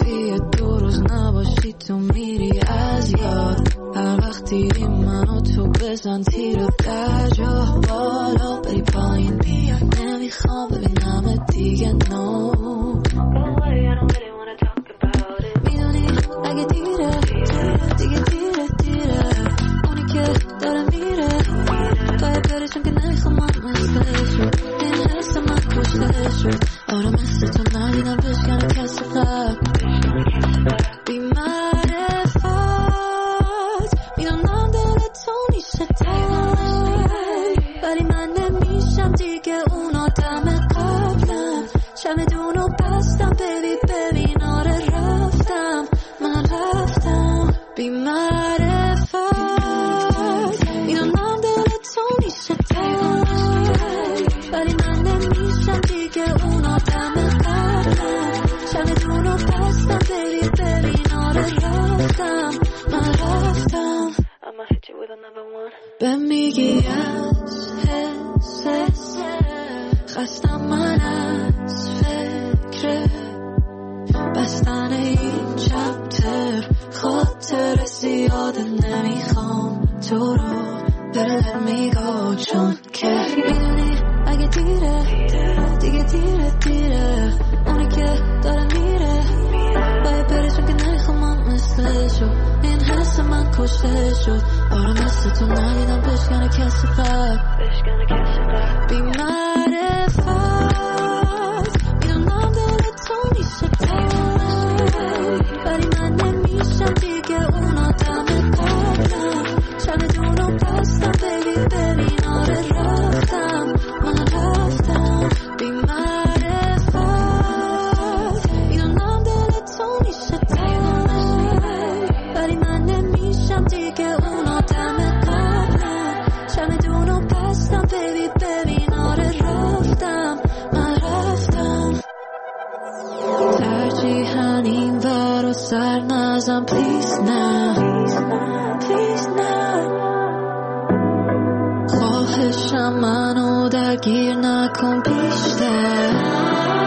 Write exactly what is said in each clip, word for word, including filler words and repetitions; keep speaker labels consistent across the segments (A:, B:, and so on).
A: کافیه دو روز نباشی تو میری از یاد. هر وقت دیدی منو تو بزن تیر در جا بالا بری پایین بیا نمیخوام ببینم دیگه نو میدونی اگه دیره دیگه دیره دیره اونی که داره میره باید بره چون که نمیخوام من مثل شد این حس من کشته شد آره مثل تو ندیدم بشکنه کسی قبل بی معرفت میدونم دل تو میشه تنگ ولی من نمیشم دیگه اون آدم قبلم چمدونو بستم بیبی ببین آره رفتم من رفتم بی معرفت میدونم دل تو میشه تنگ ولی من نمیشم دیگه اون آدم قبلم چمدونو بستم بیبی ببین آره رفتم من رفتم I'ma hit you with another one به میگی از حس خستم من از فکر بستن این چپتر خاطر زیاده نمیخوام تو رو دلت میگو چون که میدونی اگه دیره دیگه دیره دیره اونی که داره میره باید بره چون که نمیخوام من مثل شو این حس من کشته شد آره مثل تو ندیدم بشکنه کسی قبل بی معرفت میدونم دل تو میشه تنگ ولی من نمیشم دیگه اون آدم قبلم چمدونو بستم بیبی ببین آره رفتم من رفتم بی معرفت میدونم دل تو میشه تنگ ولی من نمیشم دیگه اون آدم قبلم چمدونو بستم بیبی ببین آره رفتم من رفتم ترجیحاً این ور و سر نزم پلیز نه پلیز نه خواهشم منو درگیر نکن بیشتر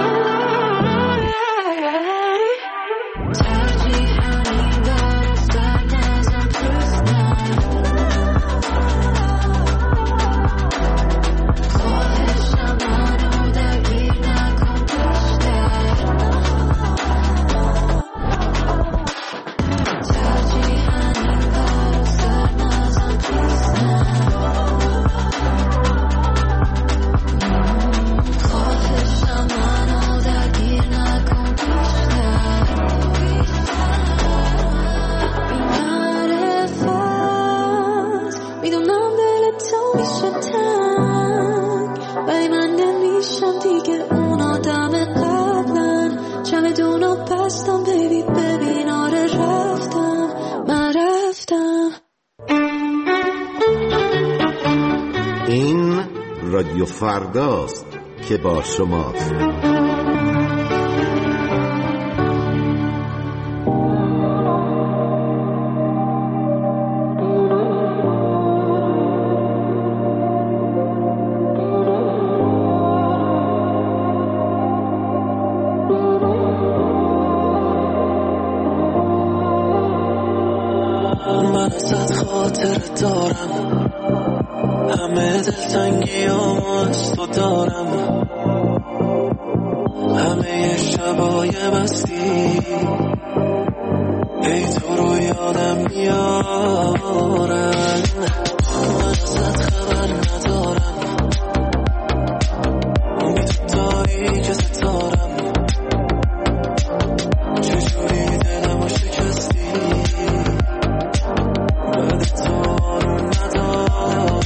B: رادیو فرداست که با شماست.
C: من ازت خاطر دارم همه دلتنگی از تو دارم همه شبای مستی ای تو رو یادم میارن من ازت خبر ندارم امید داری که ستارم چجوری دلم رو شکستی بعد تو آروم ندارم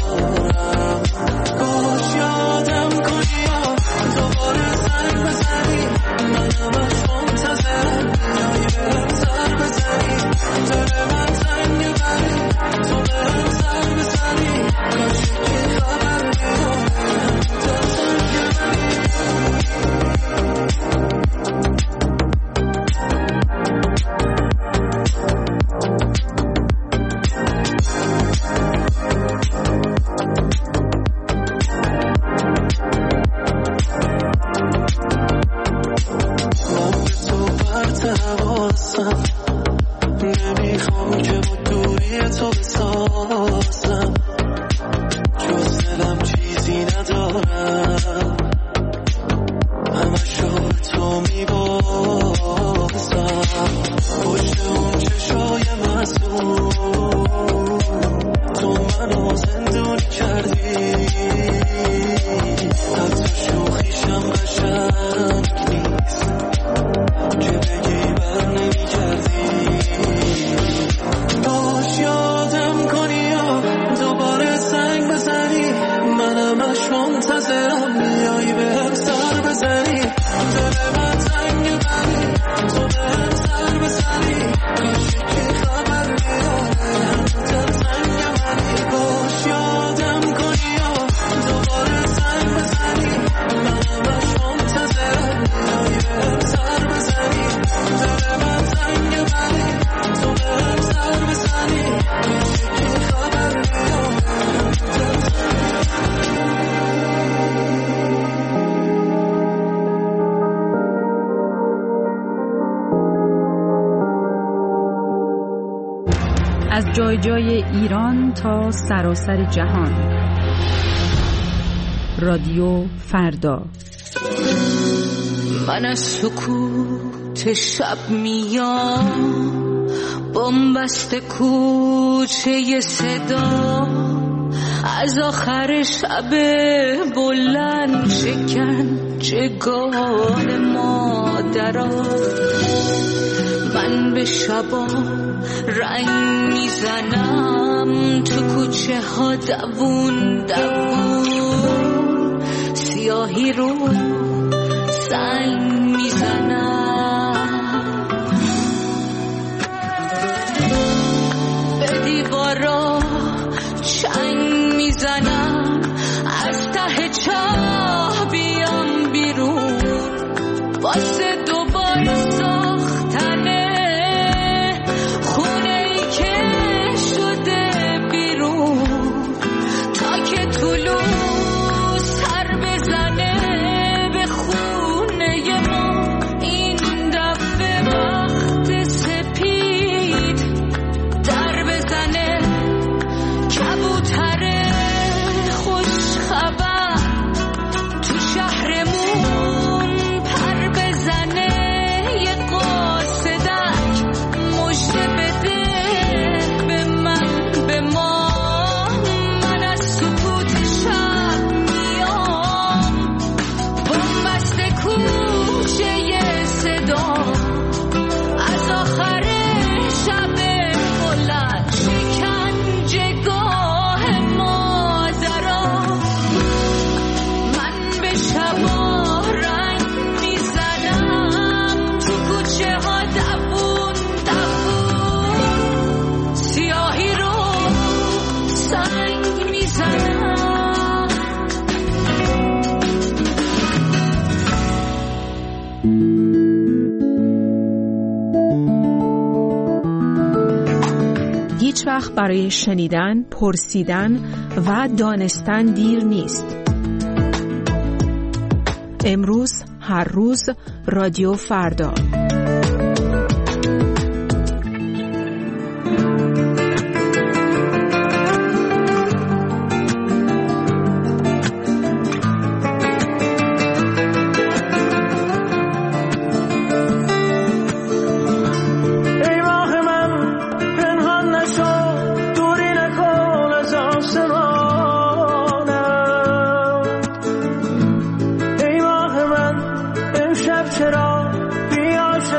C: کاش یادم کنی دوباره زنگ بزنی منم از منتظرم بیایی برم سر بزنی دل من تنگه بری تو برم سر واسه حواسم، نمیخوام که با دوری تو بسازم، جز دلم چیزی ندارم، همه شو تو میبازم، پشت اون چشای معصوم تو منو زندونی کردی، حتی شوخیشم قشنگ نیست که بگی بر نمی کردی، باش یادم کنی یا دوباره سنگ بزنی، منم اش منتظرم میایی بهم سر بزنی، دل من تنگ منی تو بهم سر بزنی، کاشی که خبر میاره هنوزم تنگ منی، باش یادم کنی یا دوباره سنگ بزنی، منم اش منتظرم میایی بهم سر بزنی، دل من تنگ منی تو بهم سر بزنی، کاشی که خبر میاره هنوزم
D: از جای جای ایران تا سراسر جهان. رادیو فردا.
E: من از سکوت شب میام، بنبست کوچه صدا، از آخر شب بلند شکنجهگاه مادرها، من به شبا رنگ میزنم تو کوچه ها دوون دوون، سیاهی رو سنگ میزنم، به دیوارا چنگ میزنم، از ته چاه بیام بیرون واسه دوباره ساختنه خونه ای که شده بیرون، تا که طلوع سر بزنه به خونه ما، این دفعه وقت سپید در بزنه، کبوتر خوش خبر تو شهرمون پر بزنه، یه قاصدک مژده بده به من به ما، من از سکوت شب میام، بنبست کوچه صدا، از آخر شب بلند شکنجهگاه مادرها، من به شبا رنگ میزنم تو کوچه ها دوون دوون، سیاهی رو سنگ میزنم.
F: هیچ وقت برای شنیدن، پرسیدن و دانستن دیر نیست. امروز، هر روز، رادیو فردا.
G: چرا بیا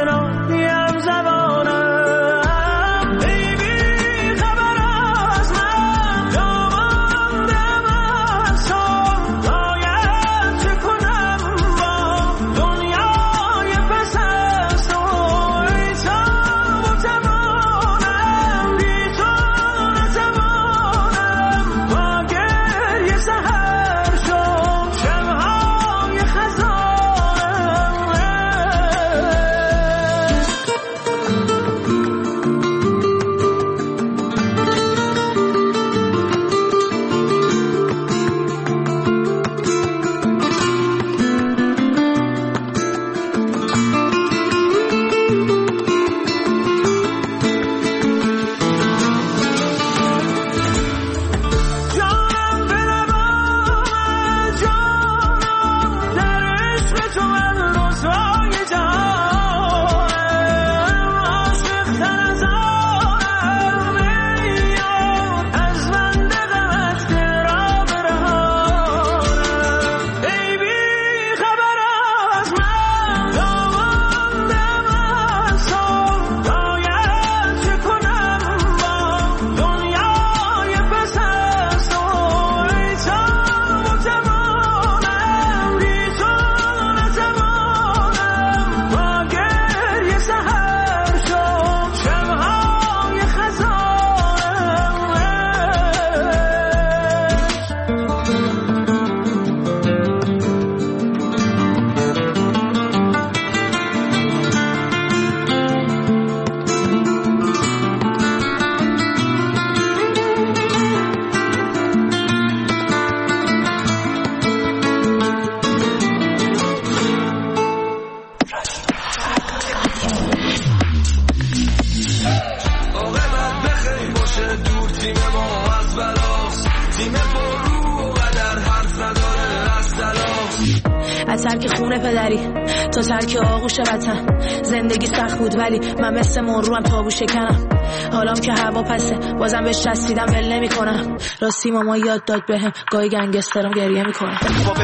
G: از ترک خونه پدری تا ترک آغوش وطن. زندگی سخت بود ولی من مثل مروم تابو شکنم. حالام که هوا پسه بازم بهش رسیدم ول نمی کنم. راستی ماما یاد داد بهم گاهی گنگسترم گریه میکنم.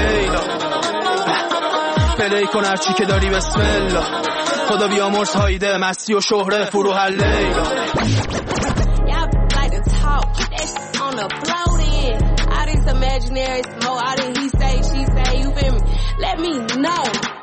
H: پلی کن هرچی که داری بسم الله. خدا بیامرز هایده مستی و شهره فرو هر لیلا. Imaginary smoke, I didn't he say, she say, you feel me? Let me know.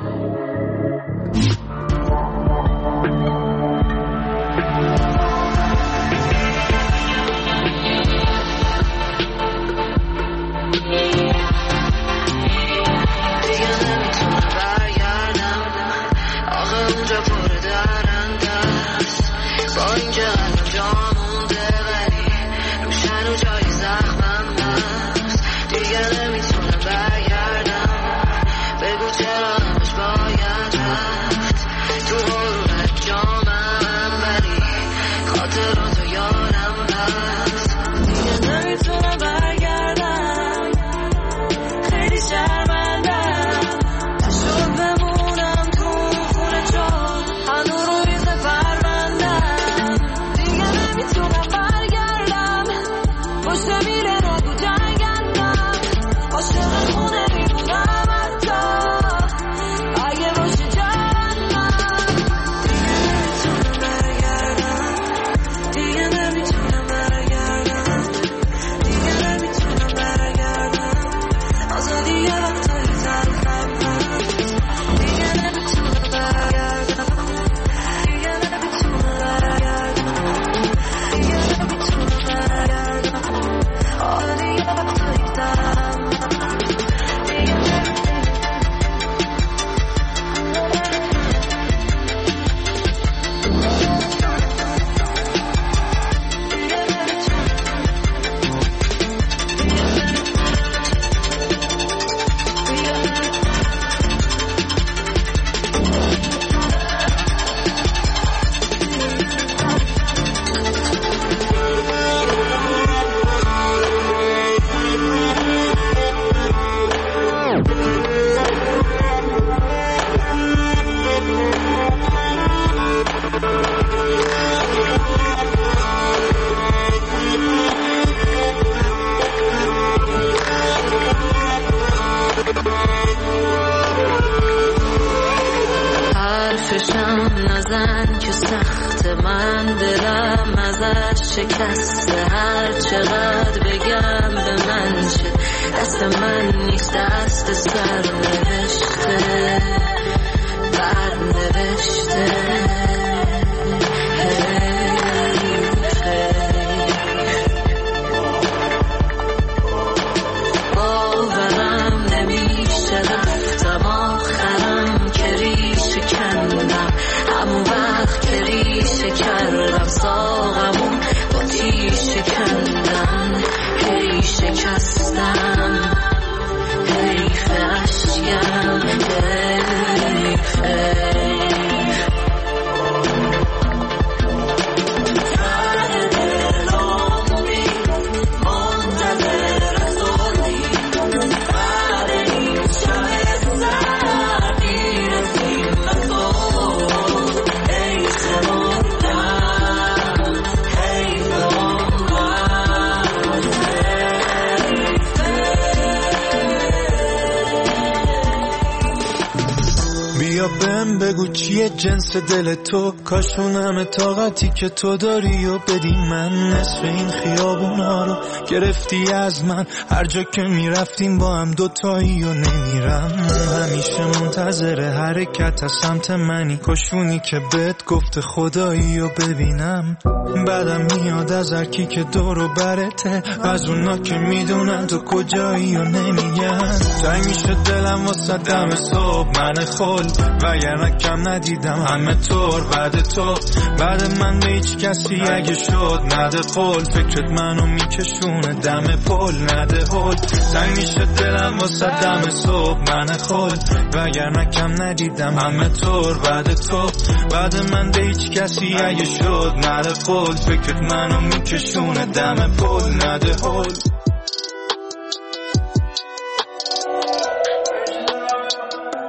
I: بگو چیه جنس دل تو، کاشونم طاقتی که تو داری و بدی من. نصف این خیابونا رو گرفتی از من، هر جا که میرفتیم با هم دوتایی و نمیرم. همیشه منتظر حرکت از سمت منی، کاشونی که بهت گفته خدایی و ببینم. بعدم میاد از هرکی که دور و برته، از اونا که میدونن تو کجایی و نمیگن. تنگ میشه دلم واسه دم صبح من خل، وگرنه کم ندیدم همه طور بعد تو. بعد من به هیچ کسی اگه شد نده قول، فکرت منو میکشونه دم پل نده هل. تنگ میشه دلم واسه دم صبح من خل، وگرنه کم ندیدم همه طور بعد تو. بعد من به هیچ کسی اگه شد نده قول، فکرت منو میکشونه دم پل نده هل.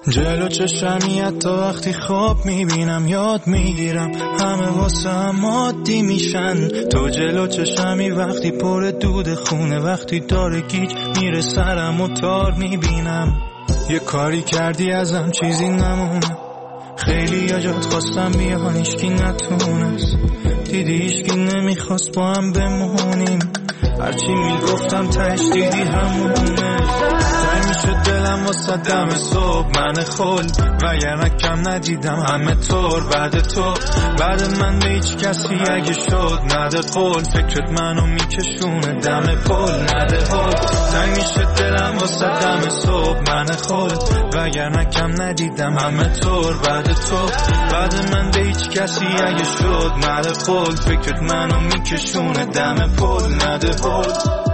I: جلو چشمی حتی وقتی خواب میبینم یاد میگیرم همه واسه هم عادی میشن. تو جلو چشمی وقتی پر دود خونه، وقتی داره گیج میره سرم و تار میبینم. یه کاری کردی ازم چیزی نمونه، خیلی یا جات خواستم بیان ایشکی نتونست، دیدی ایشکی نمیخواست با هم بمونیم، هرچی میگفتم تش دیدی همونه. تای میشه دلم واسه دم صبح من خل، وگرنه کم ندیدم همه طور بعد تو. بعد من به هیچ کسی اگه شد نده قول، فکرت منو میکشونه دم پل نده حل. تای میشه دلم واسه دم صبح من خل، وگرنه کم ندیدم همه طور بعد تو. بعد من به هیچ کسی اگه شد نده قول، فکرت منو میکشونه دم پل نده حل.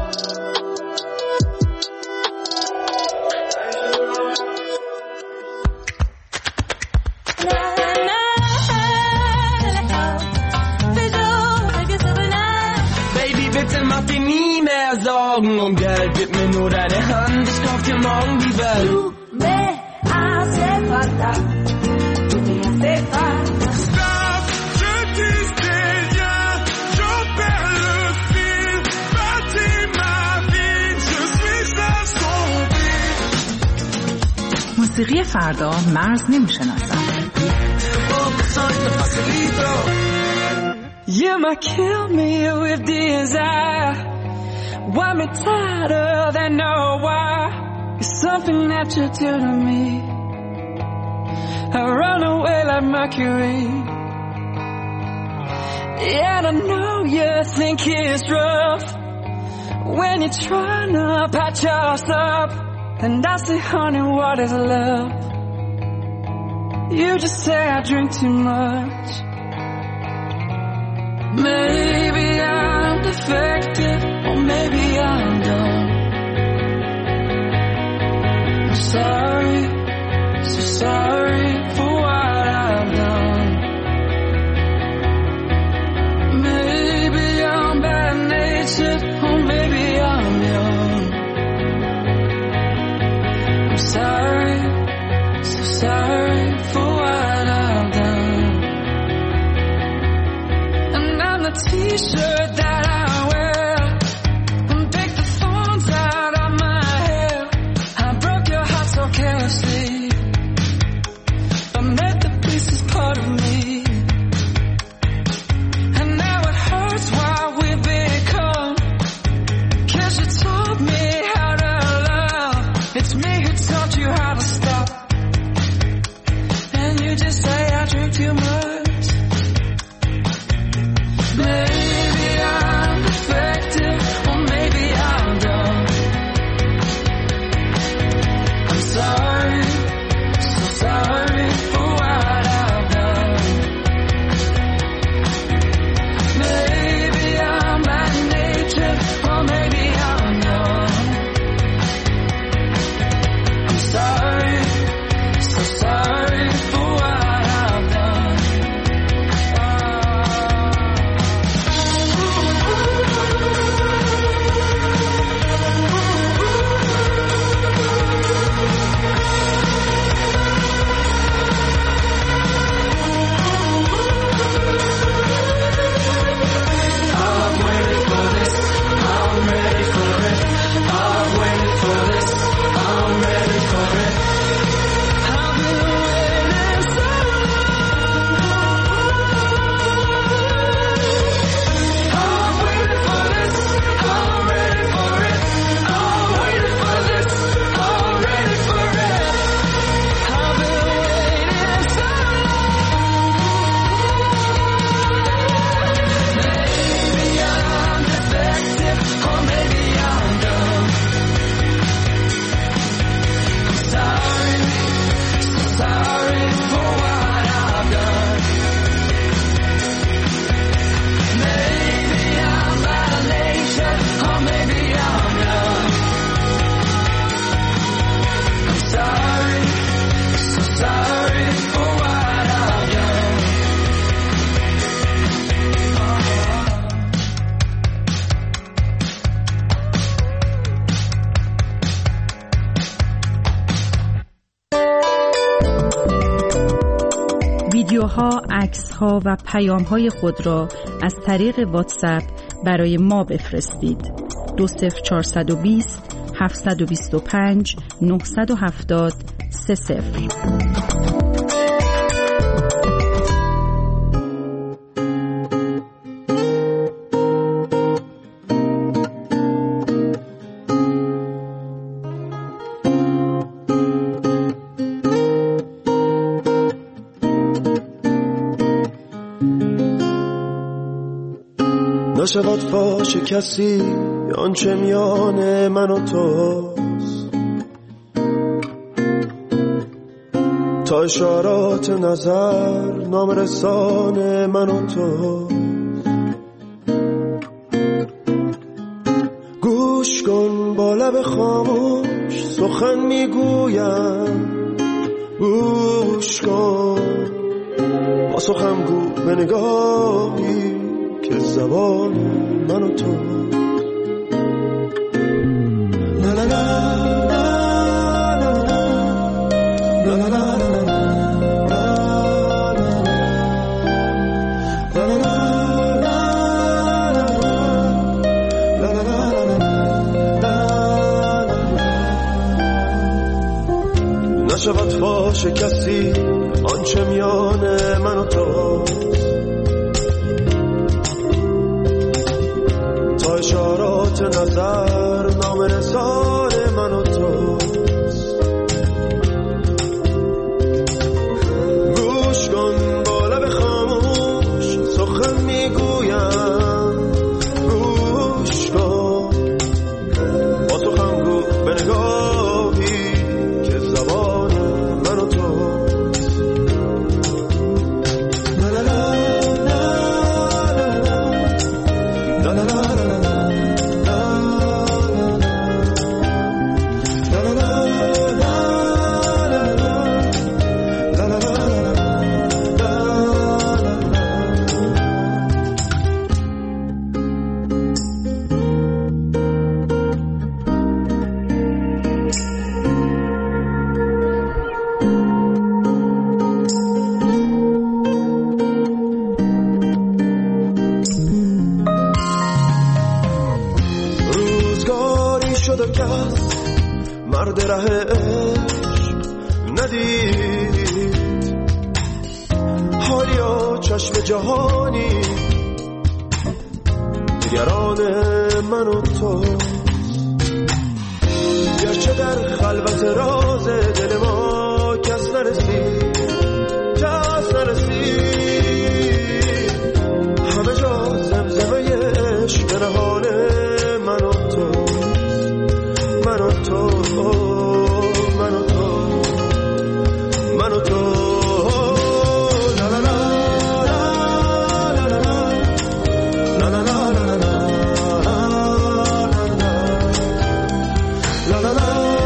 C: Sorgen um Geld, gib mir nur deine Hand, ich kauf dir morgen die Welt.
A: Du me hace falta, tu me hace falta.
I: Stop, je disais rien, je perds le fil, bâtis ma vie, je suis assombri.
D: موسیقی فردا مرز نمیشناسد.
C: You might kill me with desire, want me tighter than no why. It's something that you do to me. I run away like Mercury. Yeah, I know you think it's rough when you're trying to patch us up. And I say, honey, what is love? You just say I drink too much. Maybe I'm defective, or maybe I'm dumb. I'm sorry, so sorry for what I've done. Maybe I'm bad-natured, or maybe I'm young. I'm sorry, so sorry for what I've done. And I'm the t-shirt that I wear, and take the thorns out of my hair. I broke your heart so carelessly, but made the pieces part of me. And now it hurts what we've become, 'cause you taught me how to love. It's me who taught you how to stop, and you just say I drink too much. Maybe I'm defective, or maybe I'm dumb. I'm sorry, so sorry for what I've done. Maybe I'm bad-natured, or maybe I'm young.
F: ویدیوها، عکس‌ها و پیام‌های خود را از طریق واتساپ برای ما بفرستید. دو صفر چهارصد و بیست هفتصد و بیست و پنج نهصد و هفتاد سه صفر.
J: نشود فاش کسی آنچه میان من و توست، تا اشارات نظر نامرسان من و توست. گوش کن با لب خاموش سخن میگویم، گوش کن با سخن گو به نگاهی که زبان من و تو. لا لا لا لا لا لا لا نشود فاش کسی آنچه میان من و تو، تا اشارات نظر نامرسان من و توست. گوش کن با لب خاموش سخن میگویم، گوش کن با سخن گو به نگاهی که زبان من و توست. لا لا لا لا لا لا مرد ره عشق ندید، حالیا چشم جهانی نگران من و تو. گرچه در خلوت راز دل ما کس نرسید، کس نرسید، همه جا زمزمه عشق نهان من و تو، من و تو، من و تو، من و تو. لا لا لا لا لا لا لا لا لا لا لا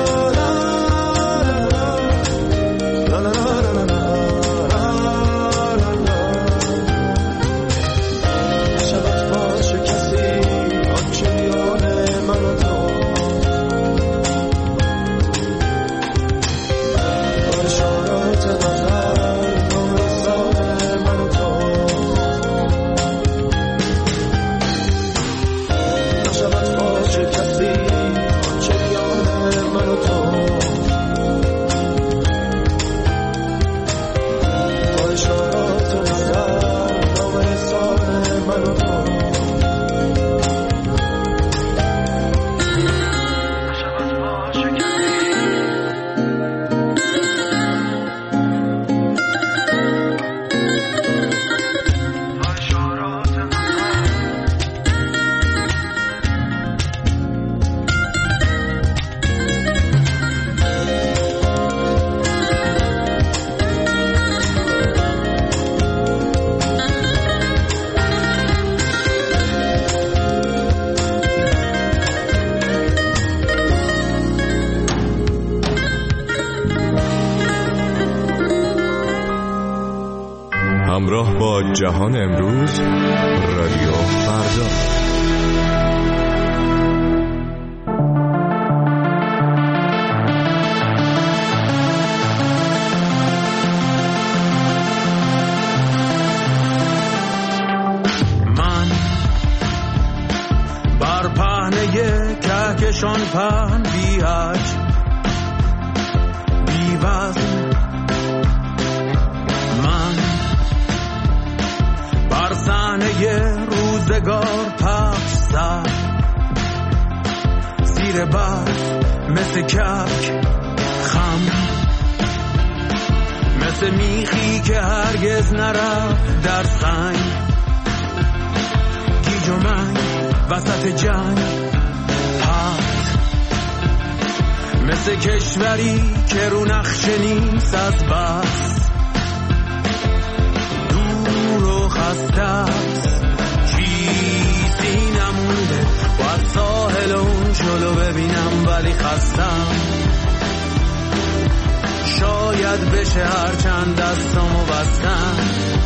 K: همراه با جهان امروز، رادیو فردا.
I: چون پن بی حج بی وزن من بر صحنه روزگار پخش سر زیر برف مثل کبک خم مثل میخی که هرگز نرفت در سنگ گیج و منگ وسط جنگ پت مثل کشوری که رو نقشه نیست از بس دور و خسته است چیزی نمونده باید ساحل اون جلو ببینم ولی خستم شاید بشه هر چند دستامو بستم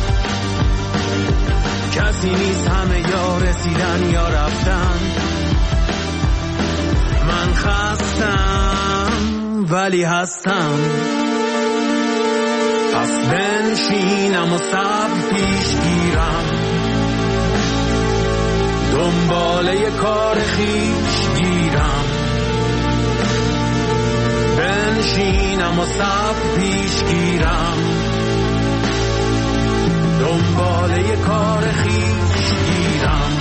I: کسی نیست همه یا رسیدن یا رفتن من خستم ولی هستم پس بنشینم و صبر پیش گیرم دنباله کار خیش گیرم بنشینم و صبر پیش گیرم دنباله کار خیش گیرم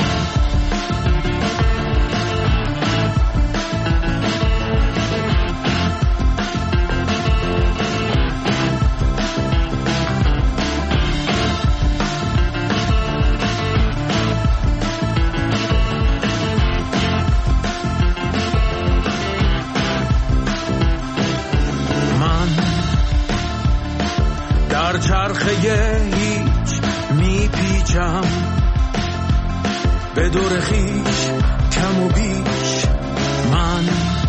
I: در چرخه هیچ میپیچم به دور خیش کم و بیش من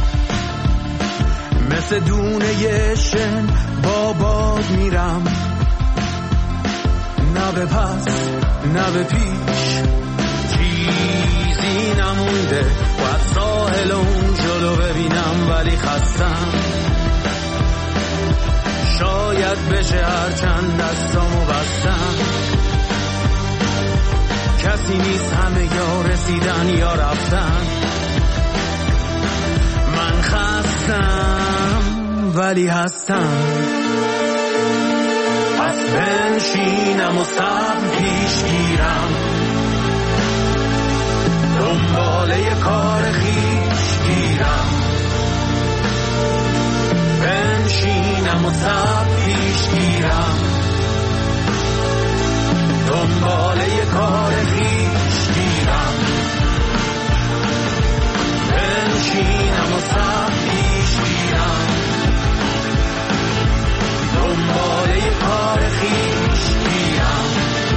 I: مثل دونه شن با باد میرم نه به پس نه به پیش چیزی نمونده باید ساحل اون جلو ببینم ولی خستم شاید بشه هر چند دستامو بستم کسی نیست همه یا رسیدن یا رفتن من خستم ولی هستم پس بنشینم و صبر پیش گیرم دنباله کار خیش گیرم بنشینم و صبر پیش گیرم دنباله کار خیش گیرم بنشینم و صبر پیش گیرم دنباله کار خیش گیرم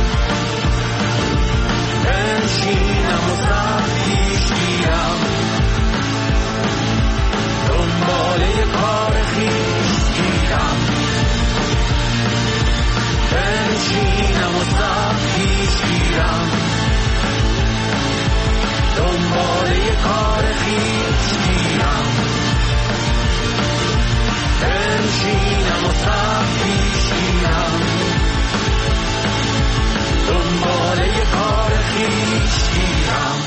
I: بنشینم و صبر پیش گیرم دنباله کار خیش گیرم بنشینم و صبر پیش گیرم دنباله کار خیش گیرم بنشینم و صبر پیش گیرم دنباله کار خیش گیرم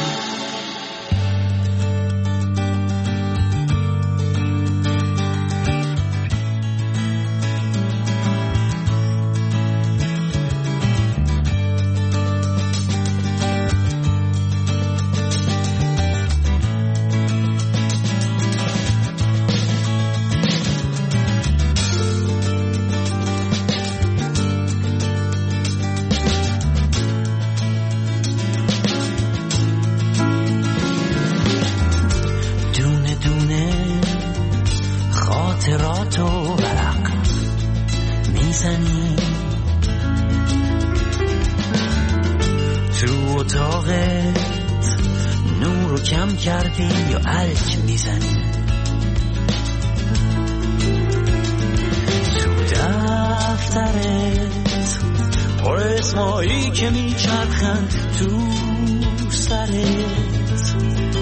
L: کردی یا الک میزنی تو دفترت پر اسمایی که میچرخن تو سرت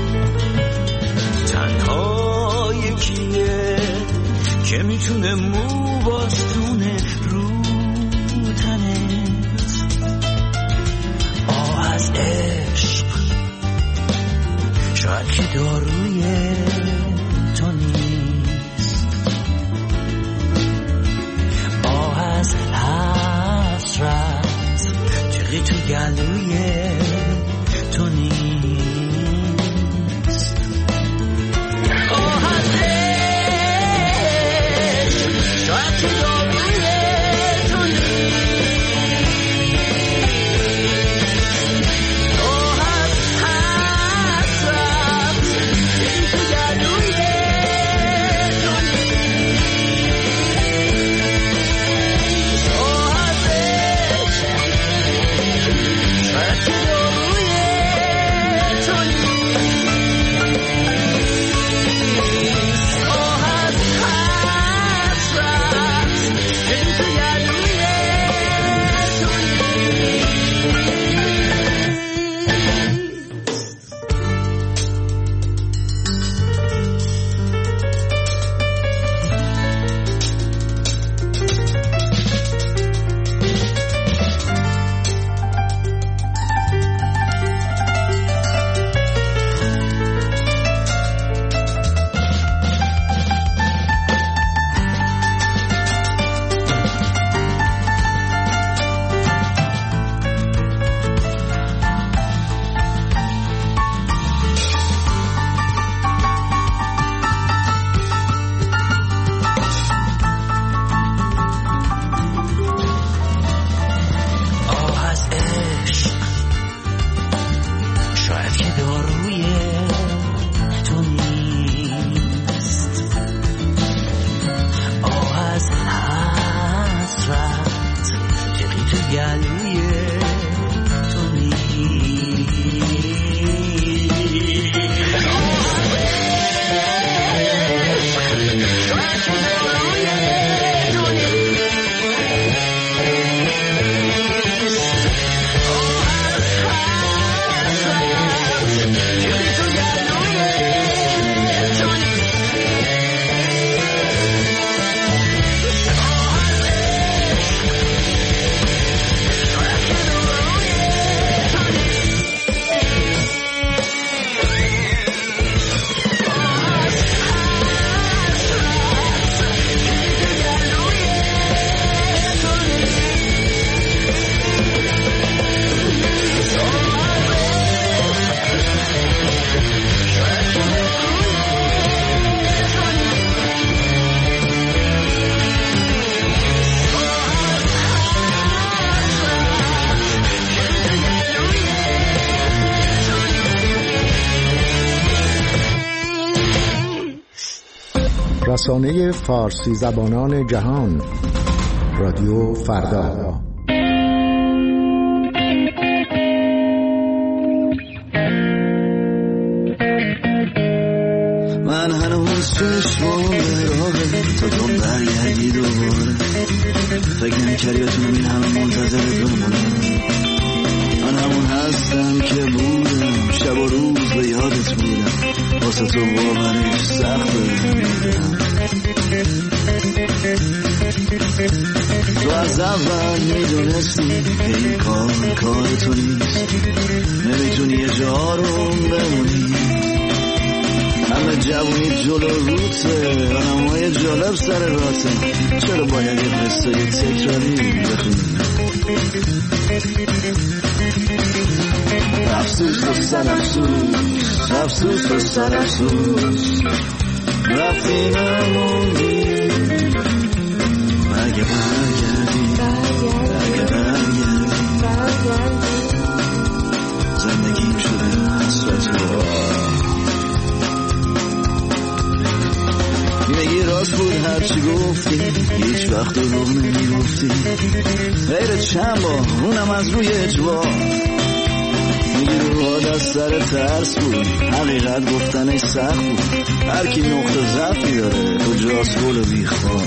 L: تنها یکیه که میتونه مو باستونه رو تنت آه از عشق شاید که دارویه تو گلوی تو نیست. آه از عشق شاید که داروی تو نیست. آه از حسرت این تو گلوی تو نیست. آه از عشق شاید که داروی تو نیست. آه از حسرت این تو گلوی تو نیست. آه از عشق شاید که داروی تو نیست. آه از حسرت جقی تو گلوی تو نیست. آه از عشق شاید که داروی تو نیست.
M: رسانه فارسی زبانان جهان، رادیو فردا.
L: من هنوز چشمام به راهه تا تو برگردی دوباره. فکر نمی‌کردی بتونم این همه منتظر بمونم. من همون هستم که بودم، شب و روز به یادت بودم. واسه تو باورش سخت بودم. تو از اول میدونستی این کار کار تو نیست. نمیتونی یه جا رو بمونی. همه جوونی جلو روته، آنمای جالب سر راته. چرا باید یه قصه یه تکراری بخونی؟ افسوس و سر افسوس، افسوس و سر افسوس. رفتی نموندی. اگه برگردی، اگه برگردی، زندگیم شده حسرت و میگی راست بود هرچی گفتی، هیچ وقت رو نمیگفتی. غیر چند بار اونم از روی اجبار. میگی رو از سر ترس بود، حقیقت گفتنش سخت بود. هر کی نقطه ضعفی داره کجاست گل و بیخوار.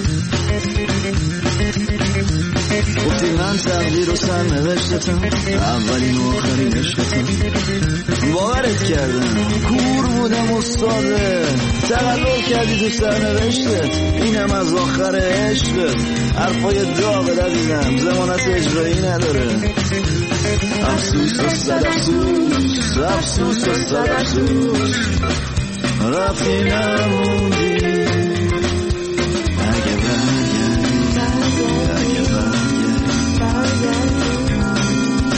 L: گفتی من تقدیر و سر نوشتتم، اولین و آخرین عشقتم. باورت کردم کور بودم استاده، تقلل کردی تو سر نوشتت. اینم از آخر عشقت. حرفای داغ ندیدم، زمانت اجرایی نداره. افسوس و صد افسوس، افسوس و صد افسوس. رفتی نموندی. اگه برگردی، اگه برگردی،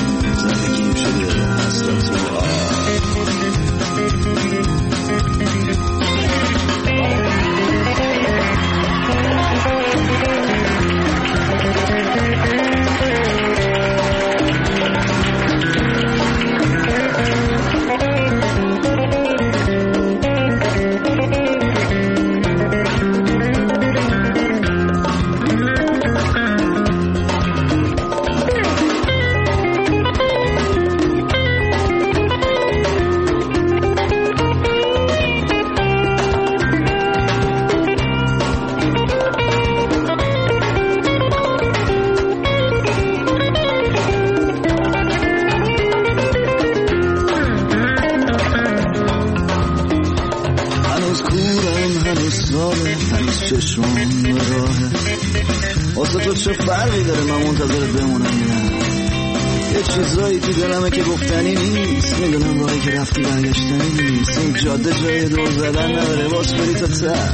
L: از چشمم به راهه. واسه تو چه فرقی داره من منتظرت بمونم نه؟ یه چیزایی تو دلمه که گفتنی نیست. میدونم راهی که رفتی برگشتنی نیست. این جاده جای دور زدن نداره باز بری تا ته.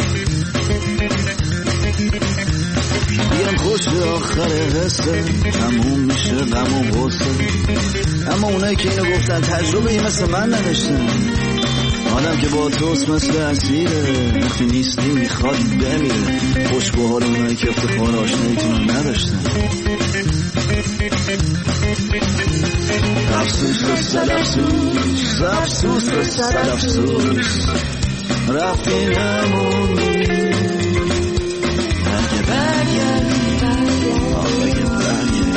L: بگم خوش آخر قصه تموم میشه غم و غصه. اما اونایی که اینو گفتن تجربه ای مثل من نداشتن. آدم که با توست مثل اسیره، وقتی نیستی میخواد بمیره. خوش به حال اونایی که افتخار آشناییتون نداشتن. افسوس و صد افسوس، افسوس و صد افسوس، رفتی نموندی. اگه برگردی اگه برگردی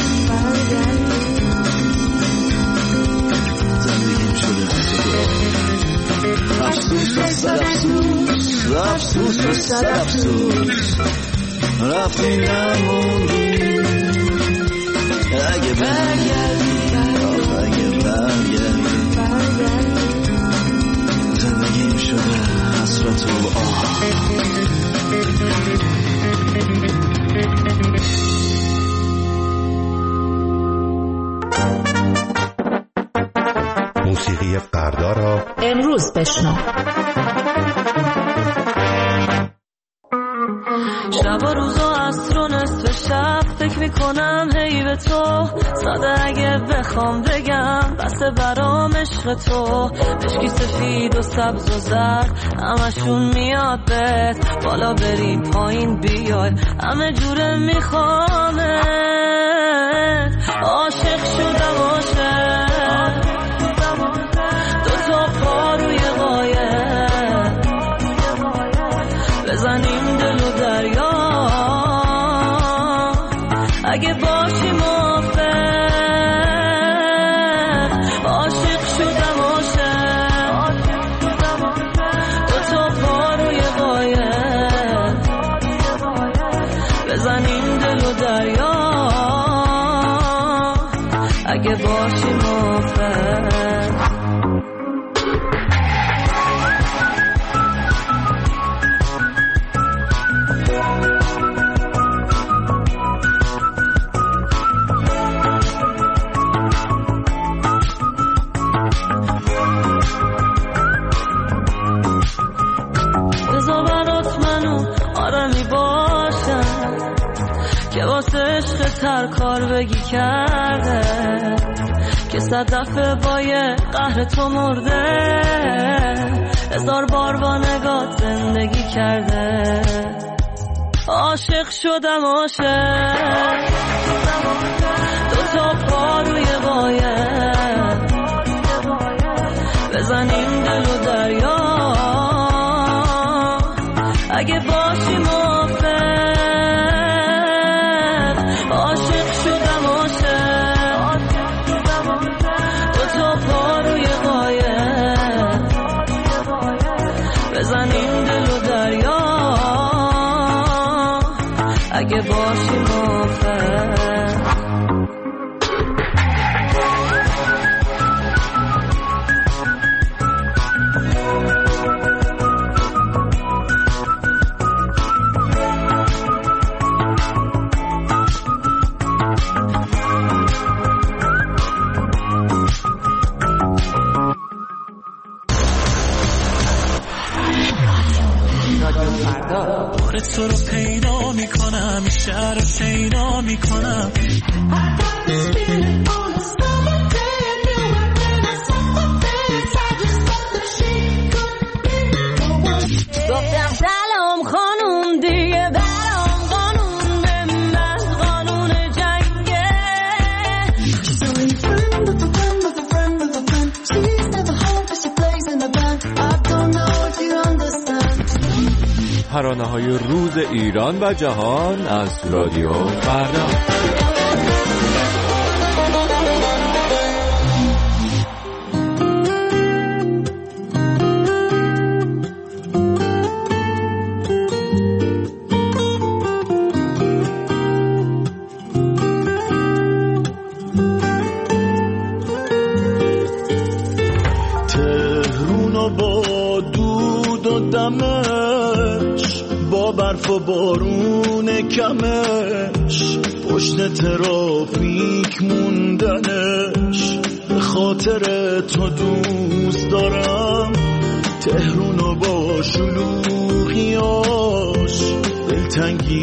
L: زندگیم شده حتی دو. افسوس و صد افسوس، افسوس و صد افسوس، رفتی نموندی. اگه برگردی اگه برگردی زندگیم شده حسرت و آه.
B: موسیقی فردا را
D: امروز بشنو.
E: شب و روز و عصر و نصف شب فکر میکنم هی به تو. ساده اگه بخوام بگم بس برام عشق تو. مشکی سفید و سبز و زرد همشون میاد بهت. بالا بری پایین بیای همه جوره میخوامت. عاشق شدم عاشق دو تا پا روی قایق بزنیم دل و دریا. اگه باشی موافق عاشق شدم عاشق دو تا پا روی قایق بزنیم دل و دریا. اگه باشی موافق که واسه عشق تر کار بگی کرده. که صد دفعه با یه قهر تو مرده. هزار بار با نگات زندگی کرده. عاشق شدم عاشق دو تا پا روی قایق بزنیم دل و دریا. اگه باشی موافق عاشق شدم عاشق دو تا پا روی قایق بزنیم دل و دریا. اگه باشی موافق
C: تو رو پیدا میکنم شهر رو شیدا میکنم.
E: گفتم سلام خانوم دیگه برام قانون به من قانون جنگه.
K: ترانه های روز ایران و جهان از رادیو فردا.
I: تهرون با دود و دمش با
N: برف و بارون کمش، پشت ترافیک موندنش، به خاطر تو دوست دارم تهرونو با شلوغیاش، دلتنگی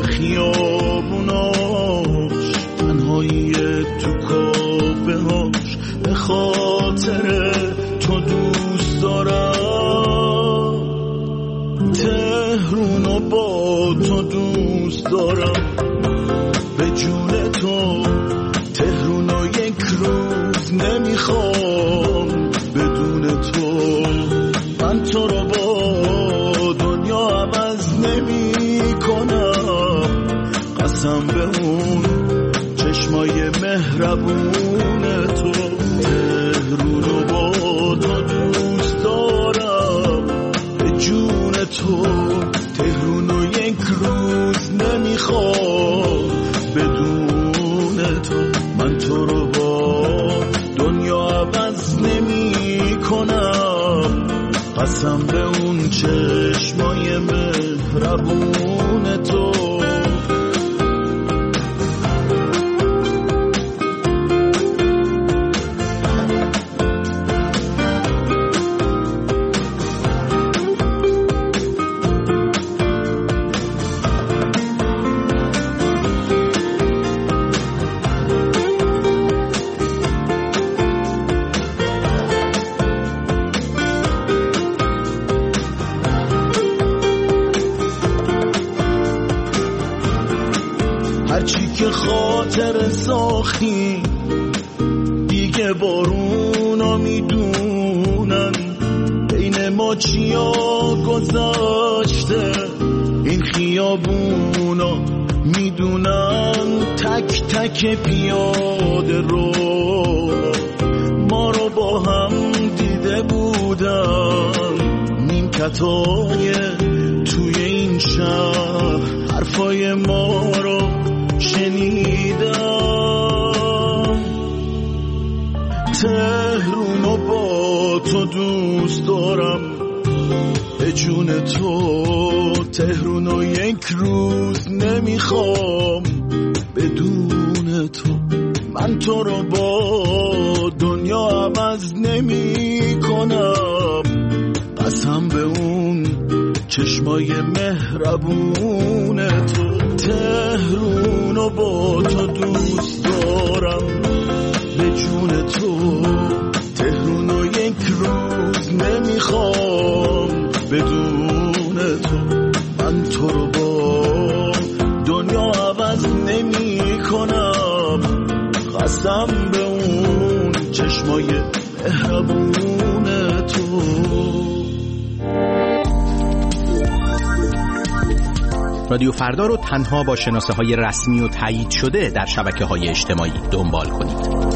N: خیابوناش، تنهایی تو کافه هاش، به خاطر تو دوست دارم تهرونو با تو دوست دارم، به جون تو تهرونو یک روز نمیخوام، بدون تو من تو رو با دنیا عوض نمی کنم، قسم به اون چشمای مهربون تو، تهرونو با تو دوست دارم، به جون تو تهرونو یک روز نمیخوام، بدون تو من تو رو با دنیا عوض نمی کنم، قسم به اون چشمای مهربون تو. هرچی که خاطر ساختی دیگه بارونا میدونن، بین ما چیا گذاشته این خیابونا میدونن، تک تک پیاده رو ما رو با هم دیده بودن، نیمکتای توی این شهر حرفای ما رو شنیدم، تهرونو با تو دوست دارم، به جون تو تهرونو یک روز نمیخوام، بدون تو من تو رو با دنیا عوض نمی کنم، قسم به اون چشمای مهربون تو، تهرونو با تو دوست دارم، به جون تو تهرونو یک روز نمیخوام، بدون تو من تو رو با دنیا عوض نمی کنم، قسم به اون چشمای مهربون تو.
O: رادیو فردا رو تنها با شناسه های رسمی و تایید شده در شبکه های اجتماعی دنبال کنید.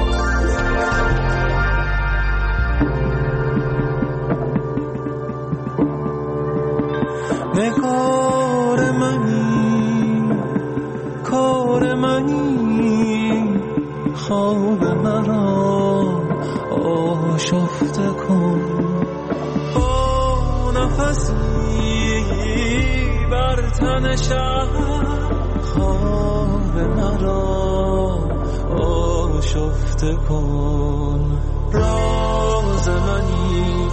C: نگار منی کار منی، خواب مرا آشفته کن، با نفسی بر تن شهر خواب مرا آشفته کن، راز منی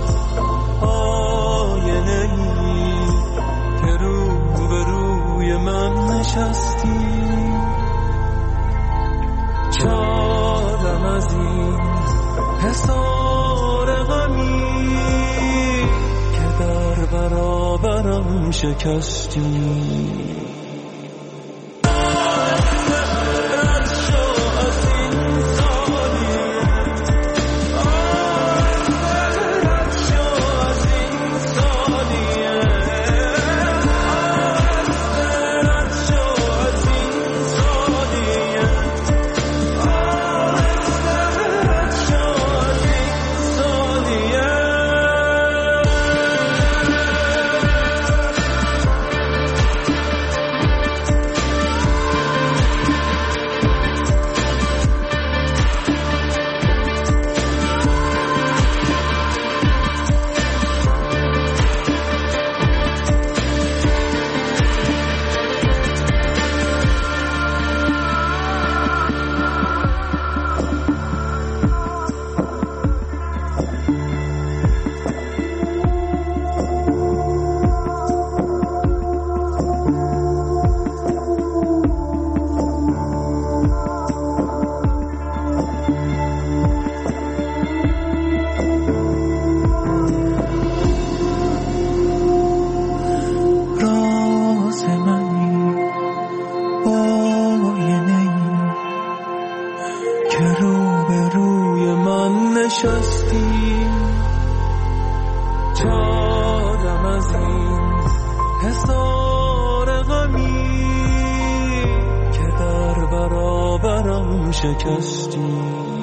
C: آینه‌ای که رو به روی من نشستی، شادم از این حصار غمی که در برابرم شکستی.
J: شکستی.